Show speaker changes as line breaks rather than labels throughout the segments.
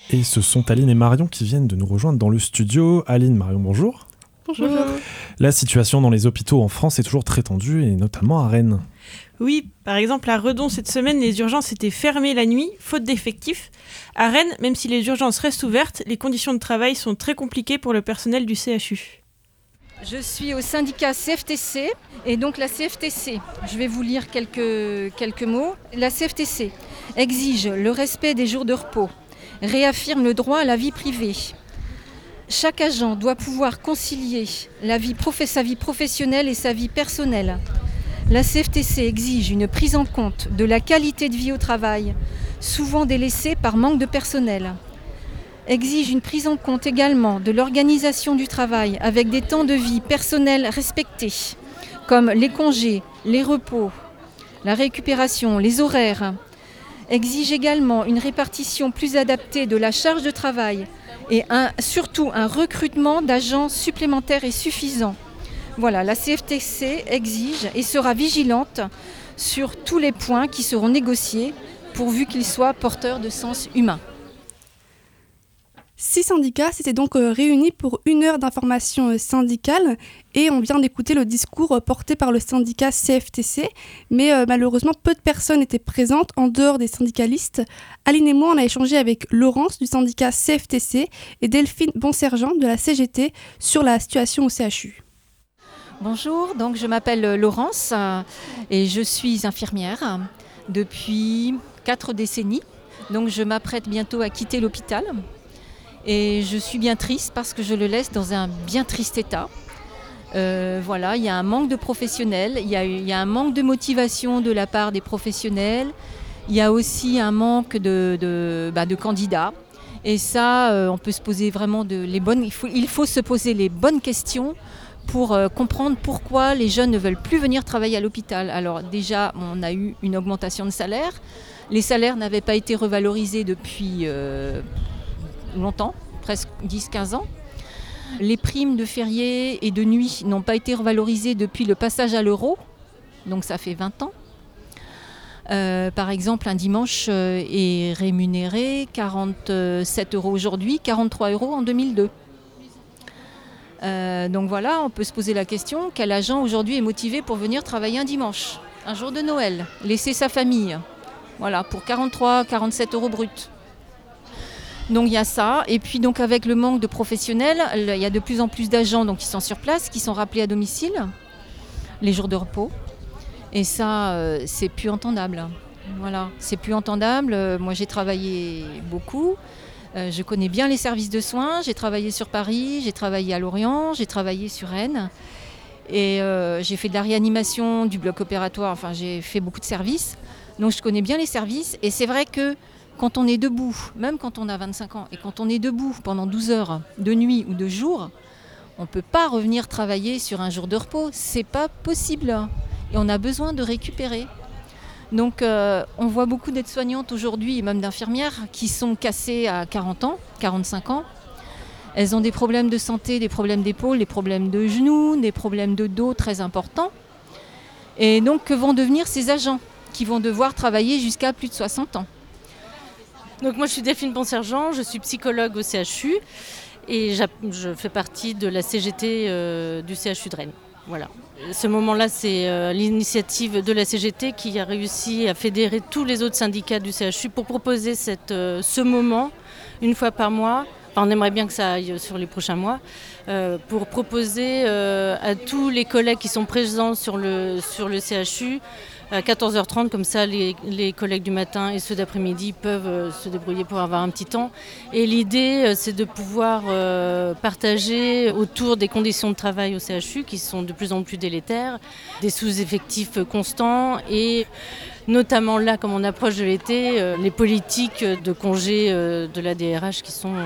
Et ce sont Aline et Marion qui viennent de nous rejoindre dans le studio. Aline, Marion, bonjour.
Bonjour.
La situation dans les hôpitaux en France est toujours très tendue, et notamment à Rennes.
Oui, par exemple, à Redon, cette semaine, les urgences étaient fermées la nuit, faute d'effectifs. À Rennes, même si les urgences restent ouvertes, les conditions de travail sont très compliquées pour le personnel du CHU.
Je suis au syndicat CFTC et donc la CFTC, je vais vous lire quelques mots. La CFTC exige le respect des jours de repos, réaffirme le droit à la vie privée. Chaque agent doit pouvoir concilier sa vie professionnelle et sa vie personnelle. La CFTC exige une prise en compte de la qualité de vie au travail, souvent délaissée par manque de personnel. Exige une prise en compte également de l'organisation du travail avec des temps de vie personnels respectés, comme les congés, les repos, la récupération, les horaires. Exige également une répartition plus adaptée de la charge de travail et surtout un recrutement d'agents supplémentaires et suffisant. Voilà, la CFTC exige et sera vigilante sur tous les points qui seront négociés pourvu qu'ils soient porteurs de sens humain.
6 syndicats s'étaient donc réunis pour 1 heure d'information syndicale et on vient d'écouter le discours porté par le syndicat CFTC, mais malheureusement peu de personnes étaient présentes en dehors des syndicalistes. Aline et moi on a échangé avec Laurence du syndicat CFTC et Delphine Bonsergent de la CGT sur la situation au CHU.
Bonjour, donc je m'appelle Laurence et je suis infirmière depuis 4 décennies. Donc je m'apprête bientôt à quitter l'hôpital. Et je suis bien triste parce que je le laisse dans un bien triste état. Voilà, il y a un manque de professionnels, il y a un manque de motivation de la part des professionnels, il y a aussi un manque de candidats. Et ça, on peut se poser vraiment il faut se poser les bonnes questions pour comprendre pourquoi les jeunes ne veulent plus venir travailler à l'hôpital. Alors déjà, on a eu une augmentation de salaire. Les salaires n'avaient pas été revalorisés depuis longtemps, presque 10-15 ans. Les primes de fériés et de nuit n'ont pas été revalorisées depuis le passage à l'euro, donc ça fait 20 ans. Par exemple, un dimanche est rémunéré 47 € aujourd'hui, 43 € en 2002. Donc voilà, on peut se poser la question, quel agent aujourd'hui est motivé pour venir travailler un dimanche, un jour de Noël, laisser sa famille, voilà, pour 43-47 € bruts. Donc il y a ça, et puis donc avec le manque de professionnels, il y a de plus en plus d'agents donc, qui sont sur place, qui sont rappelés à domicile, les jours de repos. Et ça, c'est plus entendable. Voilà, c'est plus entendable. Moi j'ai travaillé beaucoup, je connais bien les services de soins, j'ai travaillé sur Paris, j'ai travaillé à Lorient, j'ai travaillé sur Rennes. Et j'ai fait de la réanimation, du bloc opératoire, enfin j'ai fait beaucoup de services. Donc je connais bien les services, et c'est vrai que quand on est debout, même quand on a 25 ans, et quand on est debout pendant 12 heures de nuit ou de jour, on ne peut pas revenir travailler sur un jour de repos. C'est pas possible. Et on a besoin de récupérer. Donc on voit beaucoup d'aides-soignantes aujourd'hui, et même d'infirmières, qui sont cassées à 40 ans, 45 ans. Elles ont des problèmes de santé, des problèmes d'épaule, des problèmes de genoux, des problèmes de dos très importants. Et donc que vont devenir ces agents qui vont devoir travailler jusqu'à plus de 60 ans?
Donc moi je suis Delphine Bonsergent, je suis psychologue au CHU et je fais partie de la CGT du CHU de Rennes. Voilà. Ce moment-là, c'est l'initiative de la CGT qui a réussi à fédérer tous les autres syndicats du CHU pour proposer ce moment une fois par mois. Enfin, on aimerait bien que ça aille sur les prochains mois, pour proposer à tous les collègues qui sont présents sur le CHU à 14h30, comme ça les collègues du matin et ceux d'après-midi peuvent se débrouiller pour avoir un petit temps. Et l'idée, c'est de pouvoir partager autour des conditions de travail au CHU qui sont de plus en plus délétères, des sous-effectifs constants et notamment là, comme on approche de l'été, les politiques de congés de la DRH qui sont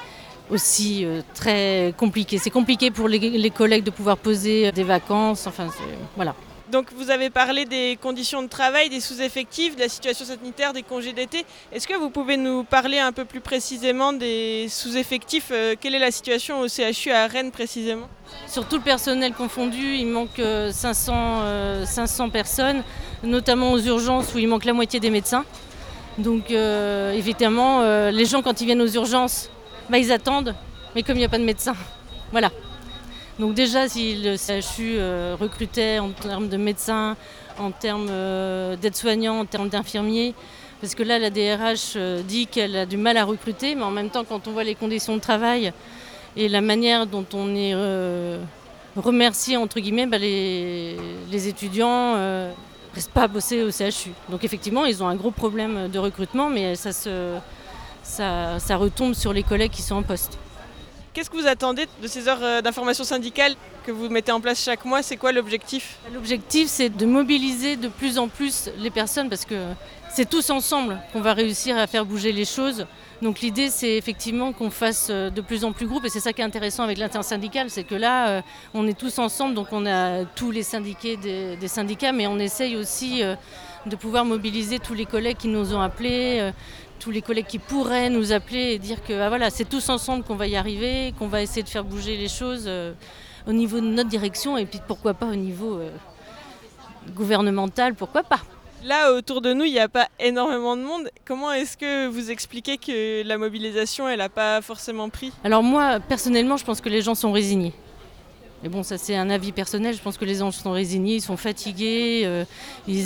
aussi très compliquées. C'est compliqué pour les collègues de pouvoir poser des vacances, enfin voilà.
Donc vous avez parlé des conditions de travail, des sous-effectifs, de la situation sanitaire, des congés d'été. Est-ce que vous pouvez nous parler un peu plus précisément des sous-effectifs? Quelle est la situation au CHU à Rennes précisément?
Sur tout le personnel confondu, il manque 500 personnes, notamment aux urgences où il manque la moitié des médecins. Donc évidemment, les gens quand ils viennent aux urgences, ils attendent, mais comme il n'y a pas de médecin, voilà. Donc déjà, si le CHU recrutait en termes de médecins, en termes d'aides-soignants, en termes d'infirmiers, parce que là, la DRH dit qu'elle a du mal à recruter, mais en même temps, quand on voit les conditions de travail et la manière dont on est remercié, entre guillemets, les étudiants ne restent pas à bosser au CHU. Donc effectivement, ils ont un gros problème de recrutement, mais ça retombe sur les collègues qui sont en poste.
Qu'est-ce que vous attendez de ces heures d'information syndicale que vous mettez en place chaque mois? C'est quoi l'objectif?
L'objectif, c'est de mobiliser de plus en plus les personnes parce que c'est tous ensemble qu'on va réussir à faire bouger les choses. Donc l'idée, c'est effectivement qu'on fasse de plus en plus groupe et c'est ça qui est intéressant avec l'intersyndicale, c'est que là, on est tous ensemble, donc on a tous les syndiqués des syndicats, mais on essaye aussi de pouvoir mobiliser tous les collègues qui nous ont appelés, tous les collègues qui pourraient nous appeler et dire que voilà, c'est tous ensemble qu'on va y arriver, qu'on va essayer de faire bouger les choses au niveau de notre direction et puis pourquoi pas au niveau gouvernemental, pourquoi pas.
Là, autour de nous, il n'y a pas énormément de monde. Comment est-ce que vous expliquez que la mobilisation, elle n'a pas forcément pris?
Alors moi, personnellement, je pense que les gens sont résignés. Mais bon, ça c'est un avis personnel, je pense que les gens sont résignés, ils sont fatigués, ils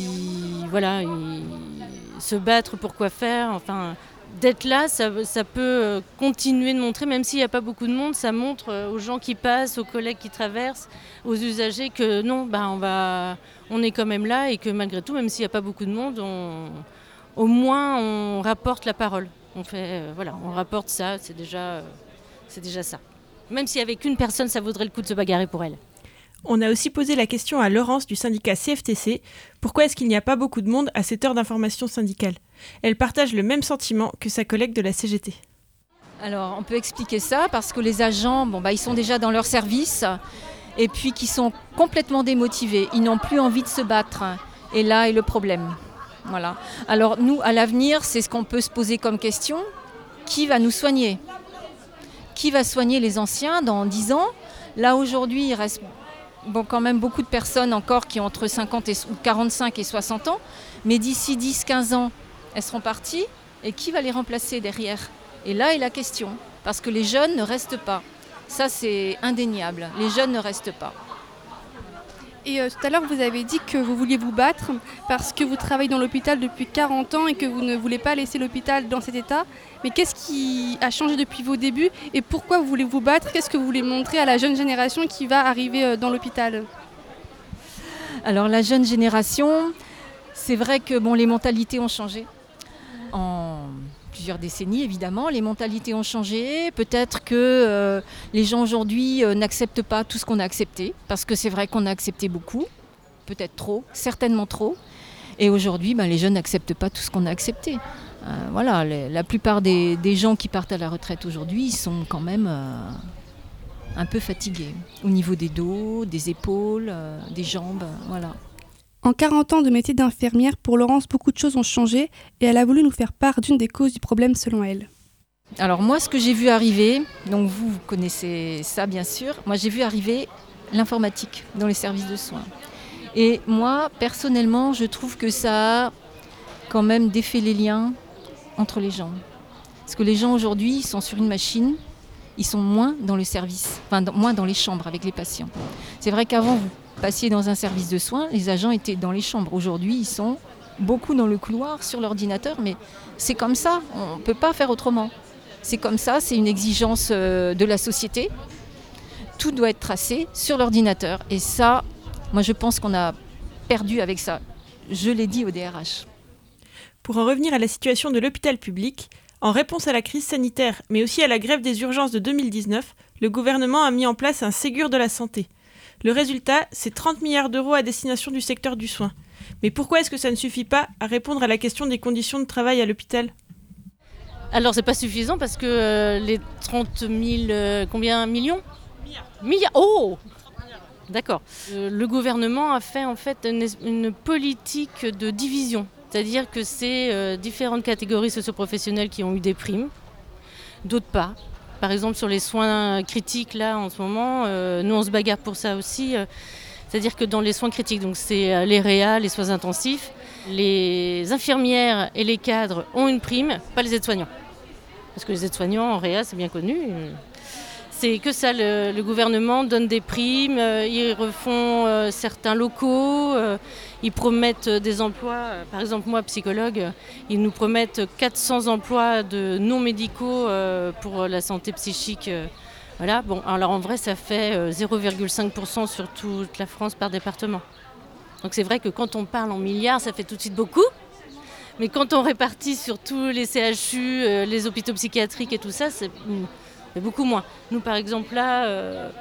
se battre pour quoi faire. Enfin, d'être là, ça peut continuer de montrer, même s'il n'y a pas beaucoup de monde, ça montre aux gens qui passent, aux collègues qui traversent, aux usagers que non, on est quand même là et que malgré tout, même s'il n'y a pas beaucoup de monde, au moins on rapporte la parole. On rapporte ça, c'est déjà ça. Même s'il n'y avait qu'une personne, ça vaudrait le coup de se bagarrer pour elle.
On a aussi posé la question à Laurence du syndicat CFTC. Pourquoi est-ce qu'il n'y a pas beaucoup de monde à cette heure d'information syndicale? Elle partage le même sentiment que sa collègue de la CGT.
Alors, on peut expliquer ça parce que les agents, ils sont déjà dans leur service et puis qu'ils sont complètement démotivés. Ils n'ont plus envie de se battre. Et là est le problème. Voilà. Alors, nous, à l'avenir, c'est ce qu'on peut se poser comme question. Qui va nous soigner ? Qui va soigner les anciens dans 10 ans? Là, aujourd'hui, il reste quand même beaucoup de personnes encore qui ont entre 45 et 60 ans. Mais d'ici 10-15 ans, elles seront parties. Et qui va les remplacer derrière? Et là est la question. Parce que les jeunes ne restent pas. Ça, c'est indéniable. Les jeunes ne restent pas.
Et tout à l'heure, vous avez dit que vous vouliez vous battre parce que vous travaillez dans l'hôpital depuis 40 ans et que vous ne voulez pas laisser l'hôpital dans cet état. Mais qu'est-ce qui a changé depuis vos débuts et pourquoi vous voulez vous battre? Qu'est-ce que vous voulez montrer à la jeune génération qui va arriver dans l'hôpital?
Alors la jeune génération, c'est vrai que les mentalités ont changé. En plusieurs décennies, évidemment, les mentalités ont changé. Peut-être que les gens aujourd'hui n'acceptent pas tout ce qu'on a accepté, parce que c'est vrai qu'on a accepté beaucoup, peut-être trop, certainement trop. Et aujourd'hui, les jeunes n'acceptent pas tout ce qu'on a accepté. La plupart des gens qui partent à la retraite aujourd'hui, ils sont quand même un peu fatigués au niveau des dos, des épaules, des jambes, voilà.
En 40 ans de métier d'infirmière, pour Laurence, beaucoup de choses ont changé et elle a voulu nous faire part d'une des causes du problème selon elle.
Alors moi, ce que j'ai vu arriver, donc vous connaissez ça bien sûr, moi j'ai vu arriver l'informatique dans les services de soins. Et moi, personnellement, je trouve que ça a quand même défait les liens entre les gens. Parce que les gens aujourd'hui, ils sont sur une machine, ils sont moins dans le service, moins dans les chambres avec les patients. C'est vrai qu'avant, vous passiez dans un service de soins, les agents étaient dans les chambres. Aujourd'hui, ils sont beaucoup dans le couloir, sur l'ordinateur, mais c'est comme ça, on ne peut pas faire autrement. C'est comme ça, c'est une exigence de la société. Tout doit être tracé sur l'ordinateur. Et ça, moi je pense qu'on a perdu avec ça. Je l'ai dit au DRH.
Pour en revenir à la situation de l'hôpital public, en réponse à la crise sanitaire, mais aussi à la grève des urgences de 2019, le gouvernement a mis en place un Ségur de la santé. Le résultat, c'est 30 milliards d'euros à destination du secteur du soin. Mais pourquoi est-ce que ça ne suffit pas à répondre à la question des conditions de travail à l'hôpital ?
Alors c'est pas suffisant parce que les 30 000, combien millions ? Milliards. Oh ! D'accord. Le gouvernement a fait en fait une politique de division. C'est-à-dire que c'est différentes catégories socio-professionnelles qui ont eu des primes, d'autres pas. Par exemple, sur les soins critiques, là, en ce moment, nous, on se bagarre pour ça aussi. C'est-à-dire que dans les soins critiques, donc c'est les réa, les soins intensifs, Les infirmières et les cadres ont une prime, pas les aides-soignants. Parce que les aides-soignants en réa, c'est bien connu. C'est que ça, le gouvernement donne des primes, ils refont certains locaux, ils promettent des emplois. Par exemple, moi, psychologue, ils nous promettent 400 emplois de non médicaux pour la santé psychique. Voilà. Bon, alors en vrai, ça fait 0,5% sur toute la France par département. Donc c'est vrai que quand on parle en milliards, ça fait tout de suite beaucoup. Mais quand on répartit sur tous les CHU, les hôpitaux psychiatriques et tout ça, c'est beaucoup moins. Nous, par exemple, là,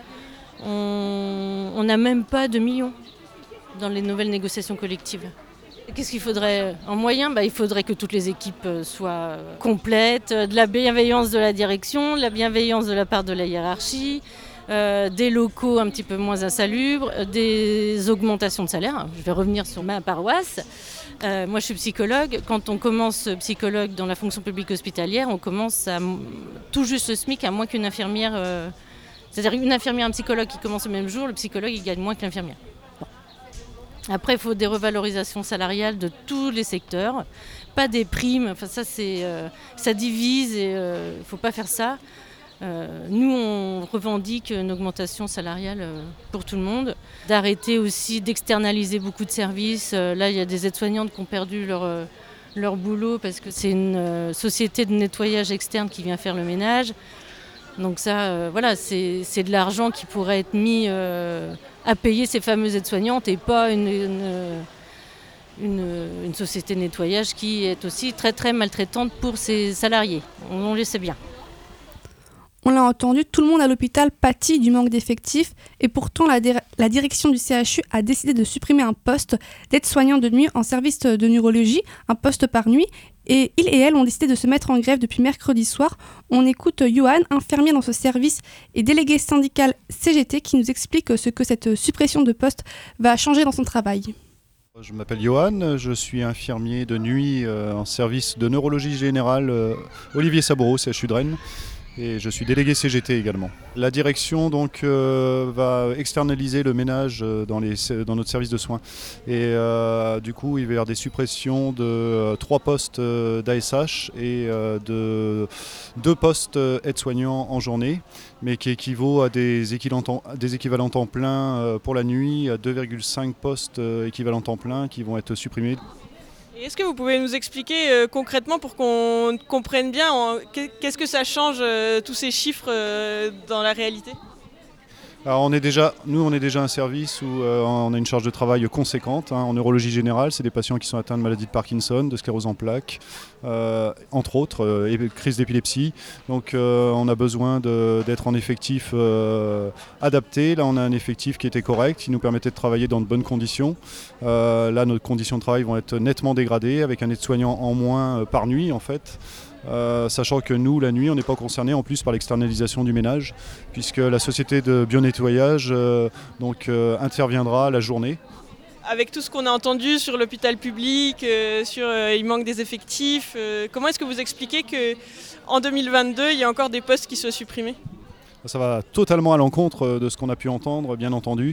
on n'a même pas de millions dans les nouvelles négociations collectives. Qu'est-ce qu'il faudrait en moyen ? Il faudrait que toutes les équipes soient complètes, de la bienveillance de la direction, de la bienveillance de la part de la hiérarchie, des locaux un petit peu moins insalubres, des augmentations de salaire. Je vais revenir sur ma paroisse. Moi, je suis psychologue. Quand on commence psychologue dans la fonction publique hospitalière, on commence à tout juste le SMIC à moins qu'une infirmière. C'est-à-dire une infirmière et un psychologue qui commencent le même jour, le psychologue il gagne moins que l'infirmière. Bon. Après, il faut des revalorisations salariales de tous les secteurs, pas des primes. Enfin, ça divise et il ne faut pas faire ça. Nous, on revendique une augmentation salariale pour tout le monde, d'arrêter aussi d'externaliser beaucoup de services. Là, il y a des aides-soignantes qui ont perdu leur boulot parce que c'est une société de nettoyage externe qui vient faire le ménage. Donc ça, voilà, c'est de l'argent qui pourrait être mis à payer ces fameuses aides-soignantes et pas une société de nettoyage qui est aussi très très maltraitante pour ses salariés. On le sait bien.
On l'a entendu, tout le monde à l'hôpital pâtit du manque d'effectifs et pourtant la direction du CHU a décidé de supprimer un poste d'aide-soignant de nuit en service de neurologie, un poste par nuit, et ils et elles ont décidé de se mettre en grève depuis mercredi soir. On écoute Johan, infirmier dans ce service et délégué syndical CGT, qui nous explique ce que cette suppression de poste va changer dans son travail.
Je m'appelle Johan, je suis infirmier de nuit en service de neurologie générale Olivier Saboureau, CHU de Rennes. Et je suis délégué CGT également. La direction donc va externaliser le ménage dans notre service de soins. Et du coup, il va y avoir des suppressions de 3 postes d'ASH et de 2 postes aides-soignants en journée, mais qui équivaut à des équivalents temps plein pour la nuit, à 2,5 postes équivalents temps plein qui vont être supprimés.
Et est-ce que vous pouvez nous expliquer concrètement pour qu'on comprenne bien qu'est-ce que ça change tous ces chiffres dans la réalité ?
Alors on est déjà un service où on a une charge de travail conséquente en neurologie générale. C'est des patients qui sont atteints de maladie de Parkinson, de sclérose en plaques, entre autres, crise d'épilepsie. Donc on a besoin d'être en effectif adapté. Là on a un effectif qui était correct, qui nous permettait de travailler dans de bonnes conditions. Là nos conditions de travail vont être nettement dégradées avec un aide-soignant en moins par nuit en fait. Sachant que nous, la nuit, on n'est pas concernés en plus par l'externalisation du ménage, puisque la société de bio-nettoyage interviendra la journée.
Avec tout ce qu'on a entendu sur l'hôpital public, il manque des effectifs, comment est-ce que vous expliquez qu'en 2022, il y a encore des postes qui soient supprimés ?
Ça va totalement à l'encontre de ce qu'on a pu entendre, bien entendu.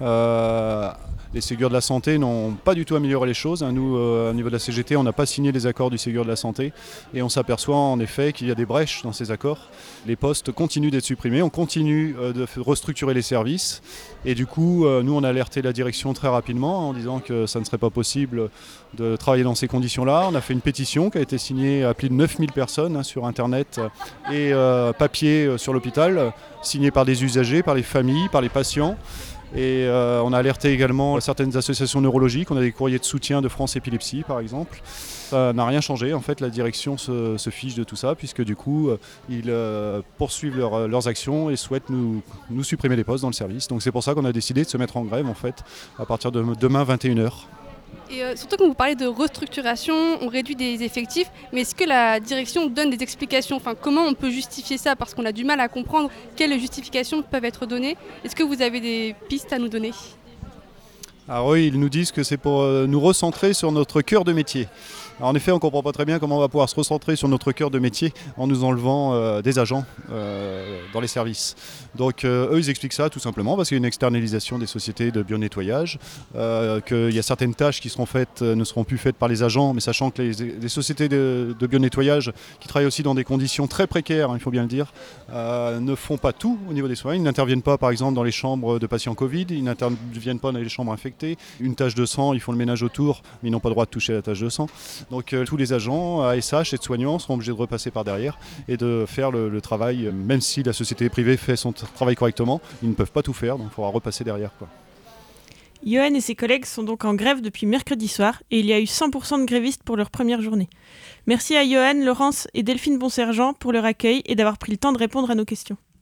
Les Ségur de la Santé n'ont pas du tout amélioré les choses. Nous, au niveau de la CGT, on n'a pas signé les accords du Ségur de la Santé. Et on s'aperçoit en effet qu'il y a des brèches dans ces accords. Les postes continuent d'être supprimés. On continue de restructurer les services. Et du coup, nous, on a alerté la direction très rapidement en disant que ça ne serait pas possible de travailler dans ces conditions-là. On a fait une pétition qui a été signée à plus de 9000 personnes sur Internet et papier sur l'hôpital, signée par des usagers, par les familles, par les patients. Et on a alerté également certaines associations neurologiques. On a des courriers de soutien de France Épilepsie, par exemple. Ça n'a rien changé. En fait, la direction se fiche de tout ça, puisque du coup, ils poursuivent leurs actions et souhaitent nous supprimer les postes dans le service. Donc c'est pour ça qu'on a décidé de se mettre en grève, en fait, à partir de demain 21h.
Et surtout quand vous parlez de restructuration, on réduit des effectifs, mais est-ce que la direction donne des explications ? Enfin, comment on peut justifier ça ? Parce qu'on a du mal à comprendre quelles justifications peuvent être données. Est-ce que vous avez des pistes à nous donner ?
Alors oui, ils nous disent que c'est pour nous recentrer sur notre cœur de métier. Alors en effet, on ne comprend pas très bien comment on va pouvoir se recentrer sur notre cœur de métier en nous enlevant des agents dans les services. Donc eux, ils expliquent ça tout simplement parce qu'il y a une externalisation des sociétés de bionettoyage, qu'il y a certaines tâches qui seront faites, ne seront plus faites par les agents, mais sachant que les sociétés de bionettoyage qui travaillent aussi dans des conditions très précaires, il faut bien le dire, ne font pas tout au niveau des soins. Ils n'interviennent pas par exemple dans les chambres de patients Covid, ils n'interviennent pas dans les chambres infectées. Une tache de sang, ils font le ménage autour, mais ils n'ont pas le droit de toucher la tache de sang. Donc tous les agents, ASH et soignants seront obligés de repasser par derrière et de faire le travail, même si la société privée fait son travail correctement, ils ne peuvent pas tout faire, donc il faudra repasser derrière, quoi.
Johan et ses collègues sont donc en grève depuis mercredi soir et il y a eu 100% de grévistes pour leur première journée. Merci à Johan, Laurence et Delphine Bonsergent pour leur accueil et d'avoir pris le temps de répondre à nos questions.